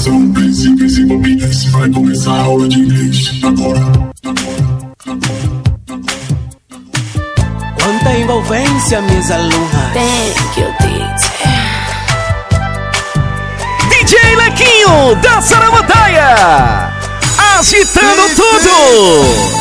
atenção, pense no inglês. Vai começar a aula de inglês agora. Quanta envolvência, minhas alunas. Thank you, teacher. DJ Lequinho da Saramataia, agitando tudo.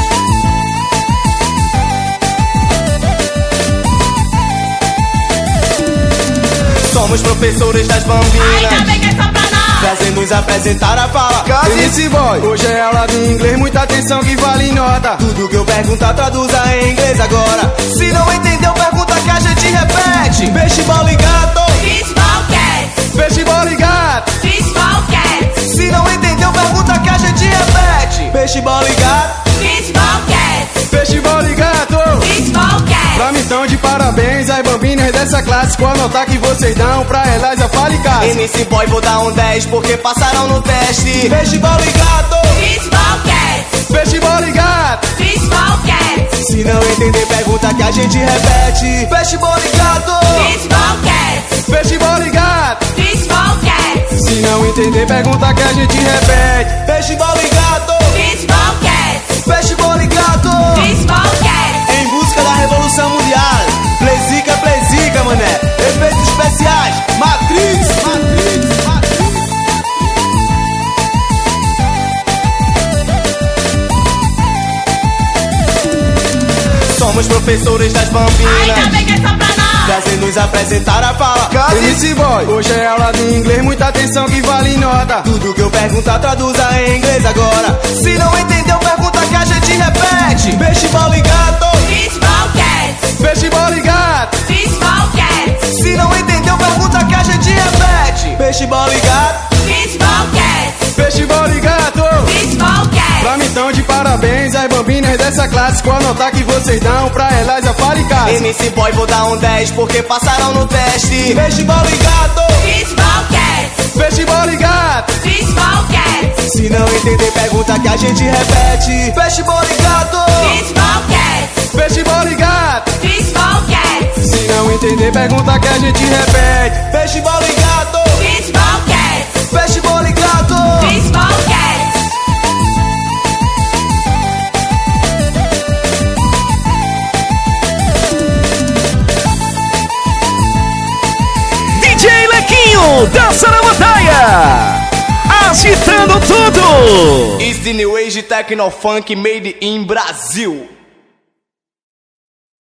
Somos professores das bambinas. Ainda bem que é só pra nós. Trazendo nos apresentar a fala. Case boy, hoje é aula de inglês, muita atenção que vale nota. Tudo que eu perguntar, traduza em inglês agora. Se não entendeu, pergunta que a gente repete. Peixe, bola e gato. Fish, ball, cat. Peixe, bola e gato. Fish, ball, cat. Se não entendeu, pergunta que a gente repete. Peixe, bola e gato. Fish, ball, cat. Peixe, bola e gato. Fish, ball, cat. Pra mim tão de parabéns, as bambinas dessa classe. Com a nota que vocês dão pra elas, eu falo em casa. MC Boy, vou dar um 10 porque passaram no teste. Peixe, bola e gato. Fish, ball, cat. Peixe, bola e gato. Fish, ball, cat. Se não entender, pergunta que a gente repete. Peixe, bola e gato. Fish, ball, cat. Peixe, bola e gato. Fish, ball, cat. Se não entender, pergunta que a gente repete. Peixe, bola e gato. Fish, ball, cat. Peixe, bola e gato. Fish, ball, cat. Em busca da revolução mundial. Plezica, mané. Efeitos especiais. Matrix. Somos professores das Ainda bambinas. bem que é só pra nós. Trazendo nos apresentar a fala. MC boy, hoje é aula de inglês, muita atenção que vale nota. Tudo que eu perguntar, traduza em inglês agora. Se não entendeu, pergunta que a gente repete. Peixe, bola e gato. Fish, ball, cat. Peixe, bola e gato. Fish, ball, cat. Se não entendeu, pergunta que a gente repete. Peixe, bola e gato. Fish, ball, cat. Peixe, bola e gato. Fish, ball, cat. Pra mim tão de parabéns, as bambinas dessa classe. Com a nota que vocês dão pra elas, eu falo em casa. MC Boy, vou dar um 10 porque passaram no teste. Peixe, bola e gato. Fish, ball, cat. Peixe, bola e gato. Fish, ball, cat. Se não entender, pergunta que a gente repete. Peixe, bola e gato. Fish, ball, cat. Peixe, bola e gato. Fish, ball, cat. Se não entender, pergunta que a gente repete. Peixe, bola e gato. Fish, ball, cat. Peixe, bola e gato. Fish, ball, cat. DJ Lequinho da Saramataia, agitando tudo. It's the New Age Techno Funk made in Brasil.